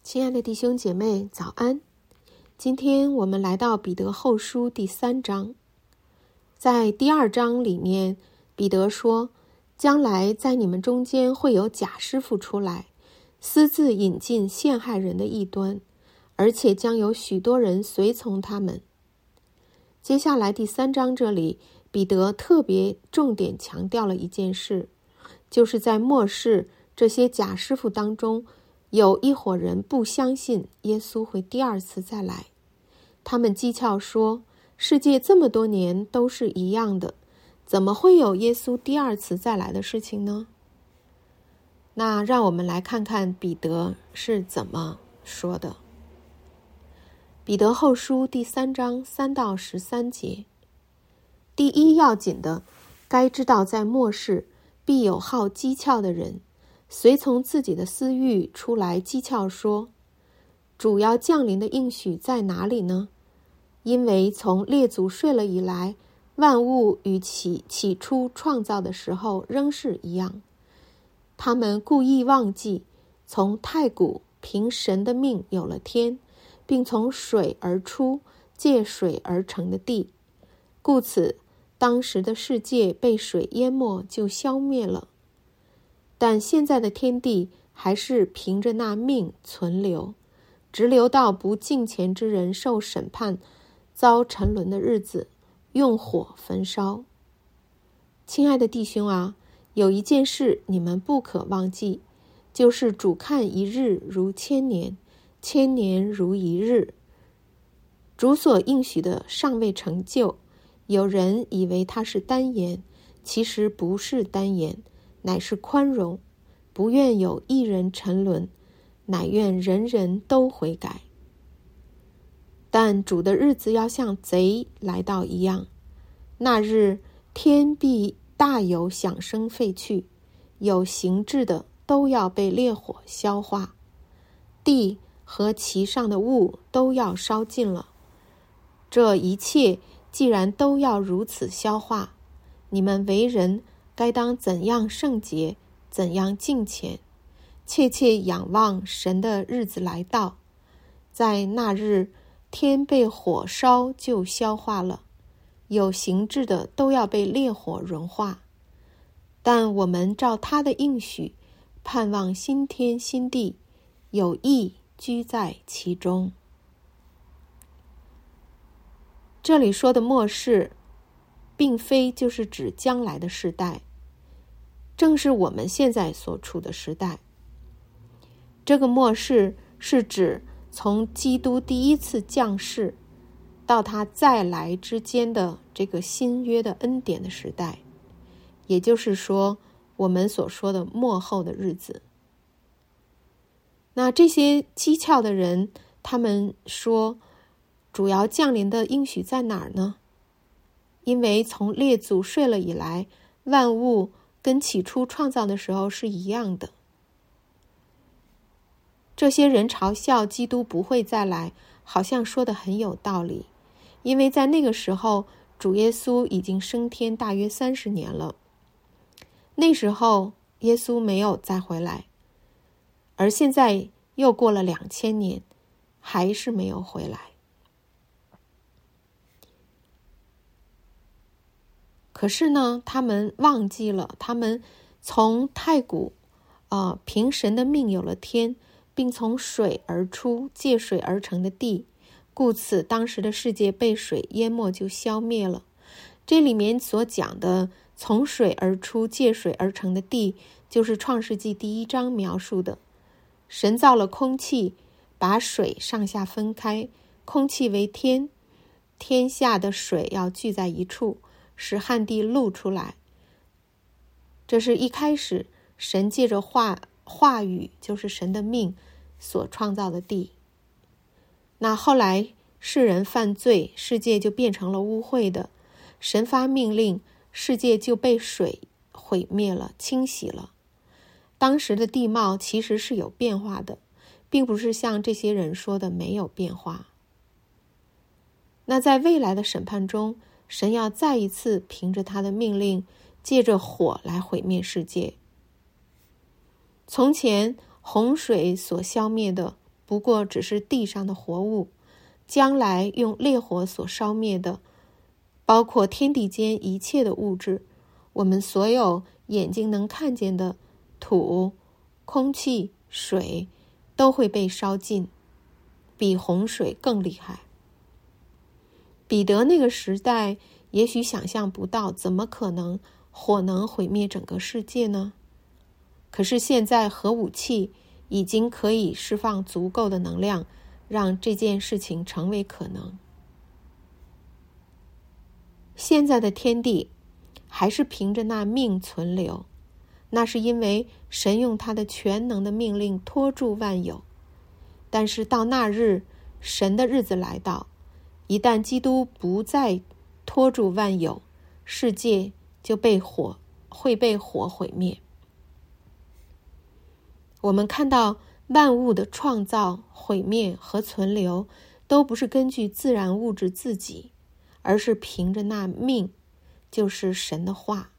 亲爱的弟兄姐妹，早安！今天我们来到彼得后书第3章。在第2章里面，彼得说，将来在你们中间会有假师傅出来，私自引进陷害人的异端，而且将有许多人随从他们。接下来第3章这里，彼得特别重点强调了一件事，就是在末世这些假师傅当中，有一伙人不相信耶稣会第2次再来。他们讥诮说，世界这么多年都是一样的，怎么会有耶稣第2次再来的事情呢？那让我们来看看彼得是怎么说的。彼得后书第3章3到13节，第一要紧的，该知道在末世必有好讥诮的人，随从自己的私欲出来讥诮说，主要降临的应许在哪里呢？因为从列祖睡了以来，万物与起初创造的时候仍是一样。他们故意忘记，从太古凭神的命有了天，并从水而出，借水而成的地，故此当时的世界被水淹没，就消灭了。但现在的天地还是凭着那命存留，直留到不敬虔之人受审判，遭沉沦的日子，用火焚烧。亲爱的弟兄啊，有一件事你们不可忘记，就是主看一日如1000年，1000年如一日。主所应许的尚未成就，有人以为他是单言，其实不是单言，乃是宽容，不愿有一人沉沦，乃愿人人都悔改。但主的日子要像贼来到一样，那日天必大有响声废去，有形质的都要被烈火消化，地和其上的物都要烧尽了。这一切既然都要如此消化，你们为人该当怎样圣洁，怎样敬虔，切切仰望神的日子来到。在那日，天被火烧就消化了，有形质的都要被烈火融化。但我们照他的应许，盼望新天新地，有义居在其中。这里说的末世，并非就是指将来的世代，正是我们现在所处的时代。这个末世是指从基督第1次降世到他再来之间的这个新约的恩典的时代，也就是说我们所说的末后的日子。那这些讥诮的人，他们说主要降临的应许在哪儿呢？因为从列祖睡了以来，万物跟起初创造的时候是一样的。这些人嘲笑基督不会再来，好像说得很有道理，因为在那个时候，主耶稣已经升天大约30年了。那时候耶稣没有再回来，而现在又过了2000年，还是没有回来。可是呢，他们忘记了，他们从太古凭神的命有了天，并从水而出，借水而成的地，故此当时的世界被水淹没，就消灭了。这里面所讲的从水而出，借水而成的地，就是创世纪第1章描述的。神造了空气，把水上下分开，空气为天，天下的水要聚在一处，使旱地露出来。这是一开始神借着话语，就是神的命所创造的地。那后来世人犯罪，世界就变成了污秽的，神发命令，世界就被水毁灭了，清洗了。当时的地貌其实是有变化的，并不是像这些人说的没有变化。那在未来的审判中，神要再一次凭着他的命令，借着火来毁灭世界。从前洪水所消灭的不过只是地上的活物，将来用烈火所烧灭的，包括天地间一切的物质，我们所有眼睛能看见的土、空气、水，都会被烧尽，比洪水更厉害。彼得那个时代也许想象不到，怎么可能火能毁灭整个世界呢？可是现在核武器已经可以释放足够的能量，让这件事情成为可能。现在的天地还是凭着那命存留，那是因为神用他的全能的命令托住万有。但是到那日，神的日子来到，一旦基督不再托住万有，世界就会被火毁灭。我们看到万物的创造、毁灭和存留，都不是根据自然物质自己，而是凭着那命，就是神的话。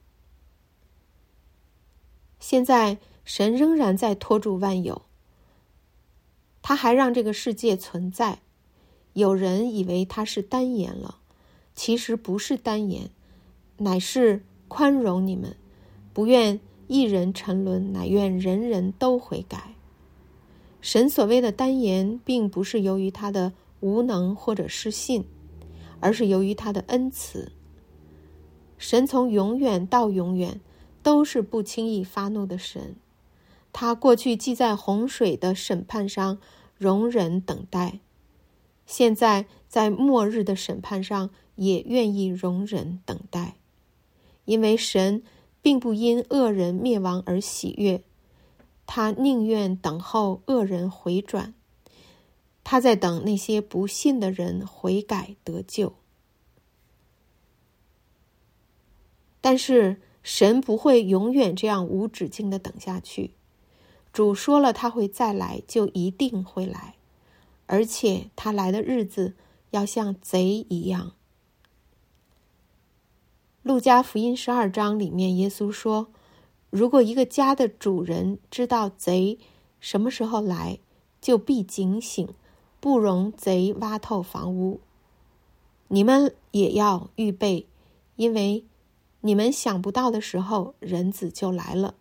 现在神仍然在托住万有，他还让这个世界存在。有人以为他是单言了，其实不是单言，乃是宽容你们，不愿一人沉沦，乃愿人人都悔改。神所谓的单言，并不是由于他的无能或者失信，而是由于他的恩慈。神从永远到永远都是不轻易发怒的神，他过去既在洪水的审判上容忍等待，现在在末日的审判上也愿意容忍等待。因为神并不因恶人灭亡而喜悦，他宁愿等候恶人回转，他在等那些不信的人悔改得救。但是神不会永远这样无止境地等下去，主说了他会再来，就一定会来，而且他来的日子要像贼一样。路加福音12章里面耶稣说，如果一个家的主人知道贼什么时候来，就必警醒，不容贼挖透房屋。你们也要预备，因为你们想不到的时候，人子就来了。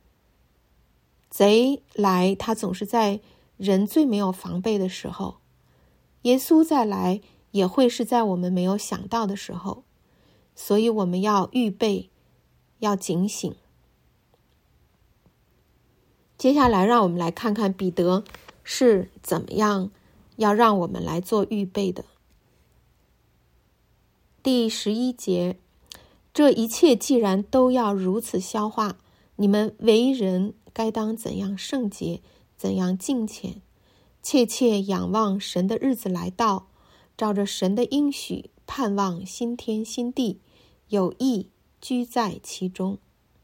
贼来，他总是在人最没有防备的时候。耶稣再来，也会是在我们没有想到的时候。所以我们要预备，要警醒。接下来让我们来看看彼得是怎么样要让我们来做预备的。第11节，这一切既然都要如此消化，你们为人该当怎样圣洁，怎样敬虔，切切仰望神的日子来到，照着神的应许盼望新天新地，有义居在其中。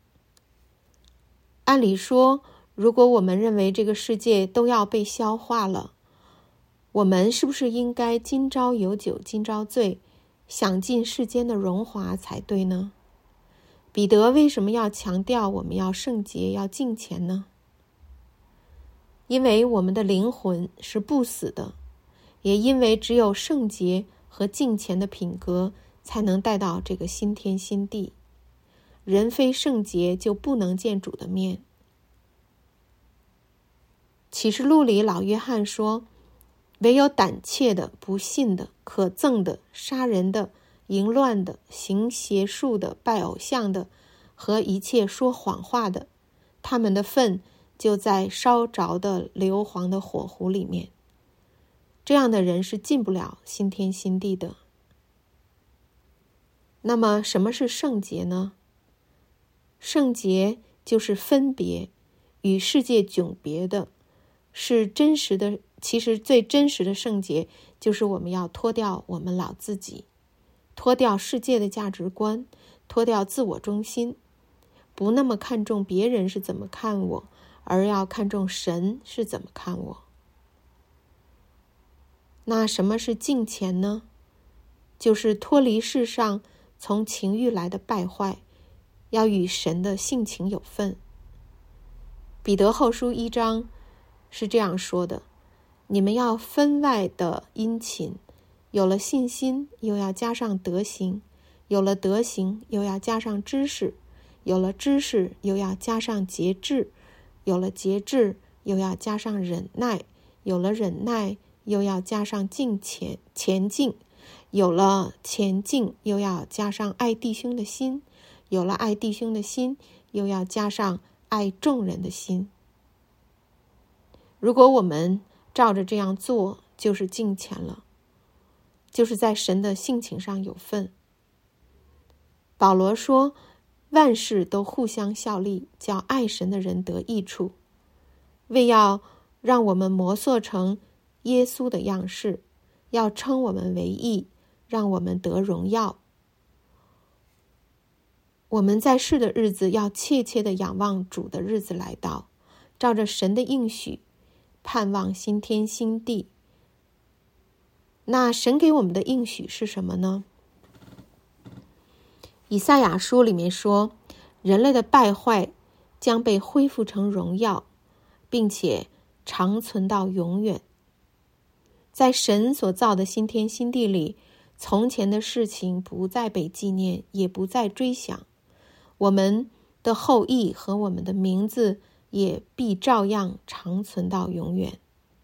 按理说，如果我们认为这个世界都要被消化了，我们是不是应该今朝有酒今朝醉，享尽世间的荣华才对呢？彼得为什么要强调我们要圣洁，要敬虔呢？因为我们的灵魂是不死的，也因为只有圣洁和敬虔的品格才能带到这个新天新地。人非圣洁就不能见主的面。启示录里老约翰说，唯有胆怯的、不信的、可憎的、杀人的、淫乱的、行邪术的、拜偶像的和一切说谎话的，他们的份就在烧着的硫磺的火湖里面。这样的人是进不了新天新地的。那么什么是圣洁呢？圣洁就是分别，与世界迥别的，是真实的。其实最真实的圣洁就是我们要脱掉我们老自己，脱掉世界的价值观，脱掉自我中心，不那么看重别人是怎么看我，而要看重神是怎么看我。那什么是敬虔呢？就是脱离世上从情欲来的败坏，要与神的性情有份。彼得后书1章是这样说的， 你们要分外的殷勤，有了信心，又要加上德行；有了德行，又要加上知识；有了知识，又要加上节制；有了节制，又要加上忍耐；有了忍耐，又要加上前进；有了前进，又要加上爱弟兄的心；有了爱弟兄的心，又要加上爱众人的心。如果我们照着这样做，就是敬虔了，就是在神的性情上有份。保罗说，万事都互相效力，叫爱神的人得益处，为要让我们磨塑成耶稣的样式，要称我们为义，让我们得荣耀。我们在世的日子要切切的仰望主的日子来到，照着神的应许盼望新天新地。那神给我们的应许是什么呢？以赛亚书里面说，人类的败坏将被恢复成荣耀，并且长存到永远。在神所造的新天新地里，从前的事情不再被纪念，也不再追想，我们的后裔和我们的名字也必照样长存到永远。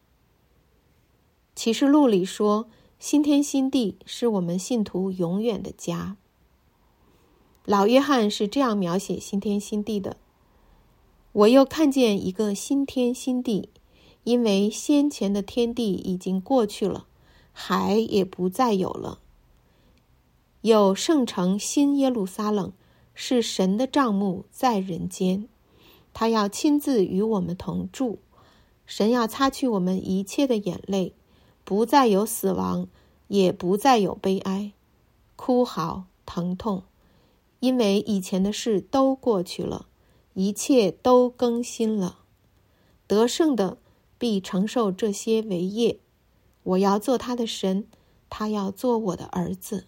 启示录里说，新天新地是我们信徒永远的家。老约翰是这样描写新天新地的：我又看见一个新天新地，因为先前的天地已经过去了，海也不再有了。有圣城新耶路撒冷，是神的帐幕在人间，他要亲自与我们同住。神要擦去我们一切的眼泪，不再有死亡，也不再有悲哀、哭嚎、疼痛，因为以前的事都过去了，一切都更新了。得胜的必承受这些为业，我要做他的神，他要做我的儿子。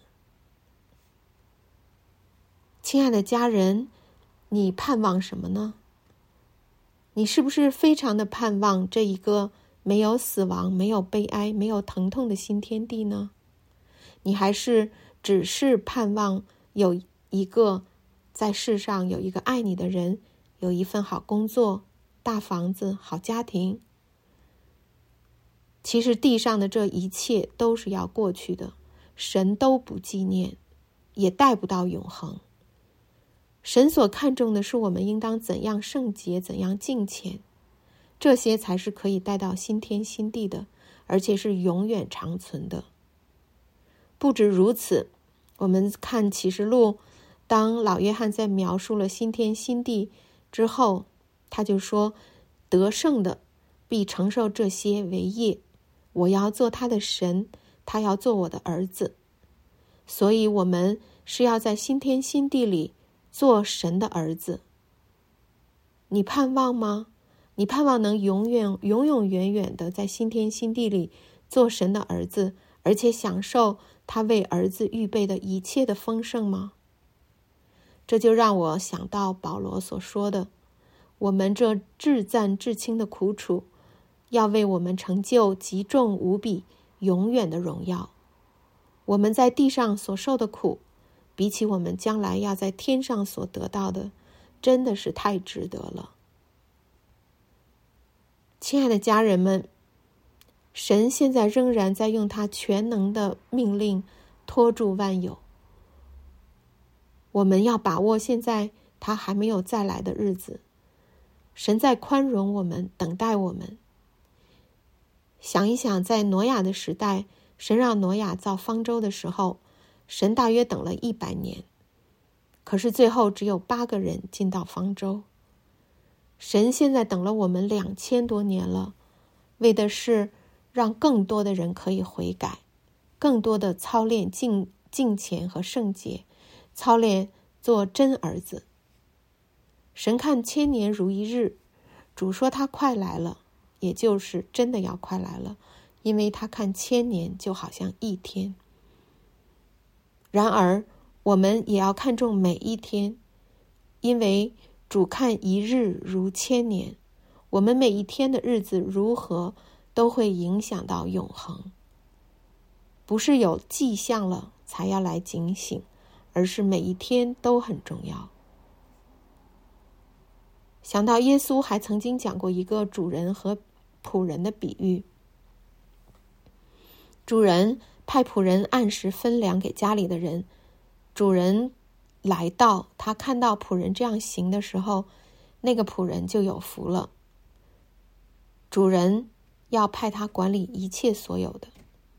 亲爱的家人，你盼望什么呢？你是不是非常的盼望这一个没有死亡、没有悲哀、没有疼痛的新天地呢？你还是只是盼望有一个在世上有一个爱你的人，有一份好工作、大房子、好家庭？其实地上的这一切都是要过去的，神都不纪念，也带不到永恒。神所看重的是我们应当怎样圣洁，怎样敬虔，这些才是可以带到新天新地的，而且是永远长存的。不止如此，我们看启示录，当老约翰在描述了新天新地之后，他就说，得胜的必承受这些为业，我要做他的神，他要做我的儿子。所以我们是要在新天新地里做神的儿子。你盼望吗？你盼望能永远远的在新天新地里做神的儿子，而且享受他为儿子预备的一切的丰盛吗？这就让我想到保罗所说的，我们这至暂至轻的苦楚，要为我们成就极重无比永远的荣耀。我们在地上所受的苦，比起我们将来要在天上所得到的，真的是太值得了。亲爱的家人们，神现在仍然在用他全能的命令托住万有。我们要把握现在他还没有再来的日子，神在宽容我们，等待我们。想一想，在挪亚的时代，神让挪亚造方舟的时候，神大约等了100年，可是最后只有8个人进到方舟。神现在等了我们2000多年了，为的是让更多的人可以悔改，更多的操练敬虔和圣洁，操练做真儿子。神看1000年如一日，主说他快来了，也就是真的要快来了，因为他看1000年就好像一天。然而我们也要看重每一天，因为主看一日如1000年，我们每一天的日子如何都会影响到永恒。不是有迹象了才要来警醒，而是每一天都很重要。想到耶稣还曾经讲过一个主人和仆人的比喻。主人派仆人按时分粮给家里的人，主人来到，他看到仆人这样行的时候，那个仆人就有福了。主人要派他管理一切所有的。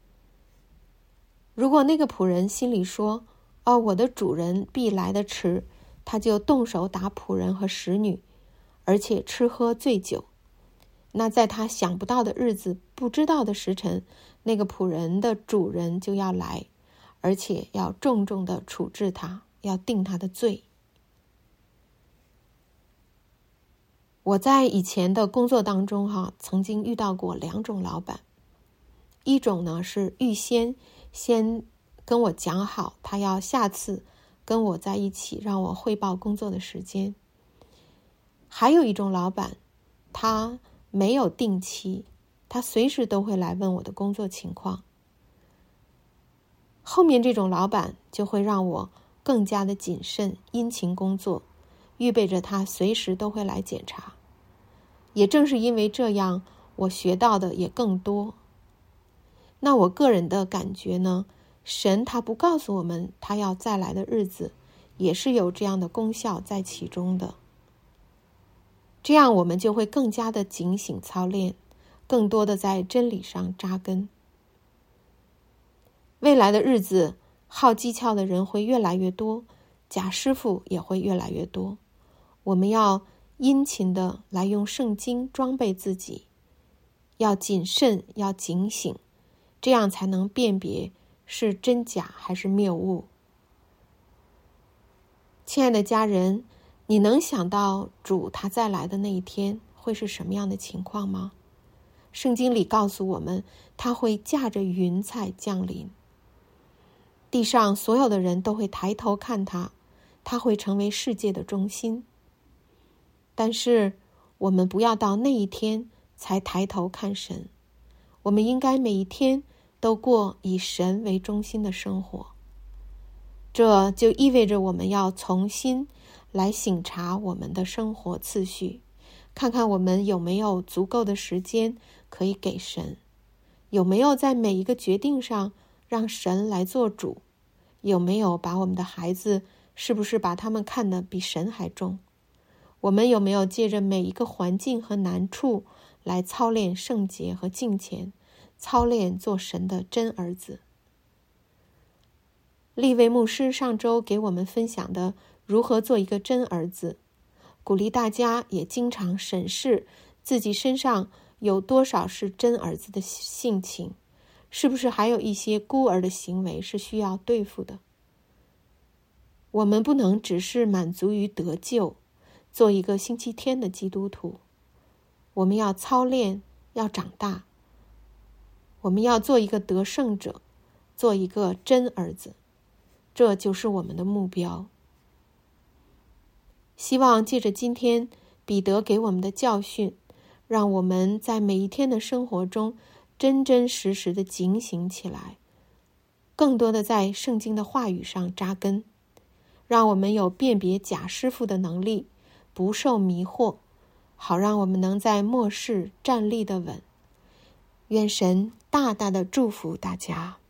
如果那个仆人心里说，我的主人必来得迟，他就动手打仆人和使女，而且吃喝醉酒，那在他想不到的日子，不知道的时辰，那个仆人的主人就要来，而且要重重的处置他，要定他的罪。我在以前的工作当中曾经遇到过2种老板。一种呢是预先跟我讲好，他要下次跟我在一起，让我汇报工作的时间。还有一种老板，他没有定期，他随时都会来问我的工作情况。后面这种老板就会让我更加的谨慎，殷勤工作，预备着他随时都会来检查。也正是因为这样，我学到的也更多。那我个人的感觉呢，神他不告诉我们他要再来的日子，也是有这样的功效在其中的。这样我们就会更加的警醒操练，更多的在真理上扎根。未来的日子，好技巧的人会越来越多，假师傅也会越来越多。我们要殷勤的来用圣经装备自己，要谨慎，要警醒，这样才能辨别是真假还是谬误。亲爱的家人，你能想到主他再来的那一天会是什么样的情况吗？圣经里告诉我们，他会驾着云彩降临，地上所有的人都会抬头看他，他会成为世界的中心。但是我们不要到那一天才抬头看神，我们应该每一天都过以神为中心的生活。这就意味着我们要重新来省察我们的生活次序，看看我们有没有足够的时间可以给神，有没有在每一个决定上让神来做主，有没有把我们的孩子，是不是把他们看得比神还重，我们有没有借着每一个环境和难处来操练圣洁和敬虔，操练做神的真儿子。利未牧师上周给我们分享的如何做一个真儿子，鼓励大家也经常审视自己身上有多少是真儿子的性情，是不是还有一些孤儿的行为是需要对付的。我们不能只是满足于得救，做一个星期天的基督徒，我们要操练，要长大，我们要做一个得胜者，做一个真儿子，这就是我们的目标。希望借着今天彼得给我们的教训，让我们在每一天的生活中真真实实的警醒起来，更多的在圣经的话语上扎根，让我们有辨别假师傅的能力，不受迷惑，好让我们能在末世站立的稳。愿神大大的祝福大家。